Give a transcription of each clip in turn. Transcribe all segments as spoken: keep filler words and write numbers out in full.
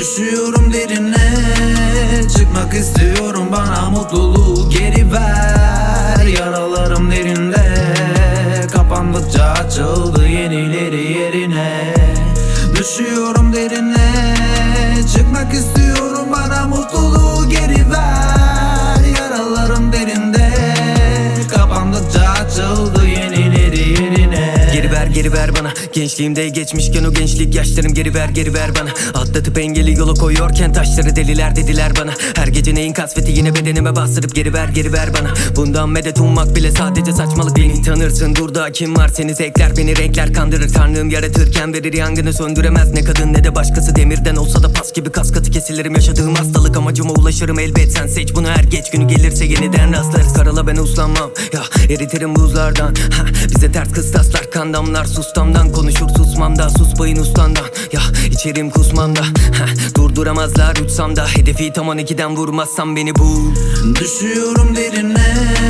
Düşüyorum derine, çıkmak istiyorum, bana mutluluğu geri ver. Yaralarım derinde, kapandıkça açıldı yenileri yerine. Düşüyorum derine, çıkmak istiyorum, bana mutluluğu geri ver. Yaralarım derinde, kapandıkça açıldı yenileri yerine. Geri ver geri ver bana, gençliğimde geçmişken o gençlik yaşlarım, geri ver geri ver bana. Atlatıp engeli yola koyuyorken taşları deliler dediler bana. Her gece neyin kasveti yine bedenime bastırıp geri ver geri ver bana. Bundan medet ummak bile sadece saçmalık. Beni tanırsın, dur da kim var, seni zevkler beni renkler kandırır. Tanrım yaratırken verir, yangını söndüremez ne kadın ne de başkası. Demirden olsa da pas gibi kas katı kesilirim, yaşadığım hastalık amacıma ulaşırım elbet. Sen seç bunu, her geç günü gelirse yeniden rastlarız. Karala ben uslanmam ya, eritirim buzlardan. Ha, bize ters kıstaslar, kandamlar sustamdan. Konuşur susmam da, susmayın ustandan. Ya içerim kusmam da, ha, durduramazlar uçsam da. Hedefi tam on ikiden vurmazsam beni bul. Düşüyorum derine,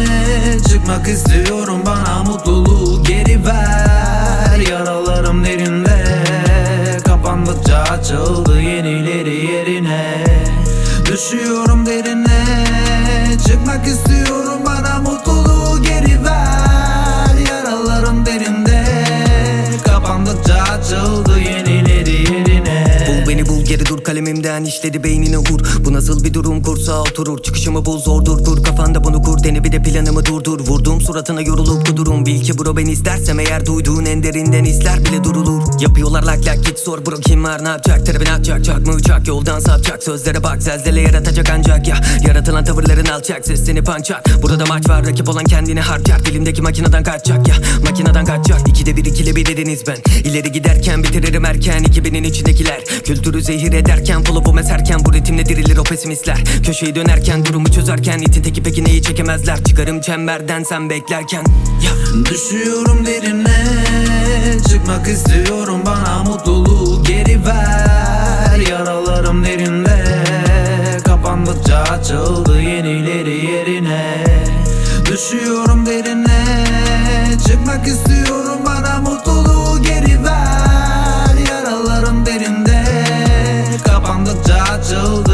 çıkmak istiyorum, bana mutluluğu geri ver. Yaralarım derinde, kapandıkça açıldı yenileri yerine. Düşüyorum derine, çıkmak istiyorum, bana mutluluğu geri ver. Yaralarım derinde, kapandıkça açıldı yenileri yerine. Bul beni bul, geri dur, kalemimden işledi beynine vur. Bu nasıl bir durum, kursağa oturur, çıkışımı bul zordur. Kur kafanda bunu kur, dene bir de planımı durdur. Vurduğum suratına yorulup kudurum, bil ki bro ben istersem eğer, duyduğun en derinden hisler bile durulur. Yapıyorlar lak lak, git sor bro kim var ne yapacak. Terapi atacak, çak mı uçak, yoldan sapacak. Sözlere bak, zelzele yaratacak ancak ya. Yaratılan tavırların alçak, sesini pançak. Burada maç var, rakip olan kendini harcar. Dilimdeki makineden kaçacak ya, makineden kaçacak. İkide bir ikile bir dediniz ben, ileri giderken bitiririm erken. iki binin içindekiler kültürü zehir ederken, flow'um eserken bu ritimle dirilir o pesimistler. Köşeyi dönerken, durumu çözerken, itin teki peki neyi çekemezler. Çıkarım çemberden sen beklerken ya. Düşüyorum derine, çıkmak istiyorum, bana mutluluğu geri ver. Yaralarım derinde, kapandıkça açıldı yenileri yerine. Düşüyorum derine, çıkmak istiyorum, bana mutluluğu geri ver. Yaralarım derinde, kapandıkça açıldı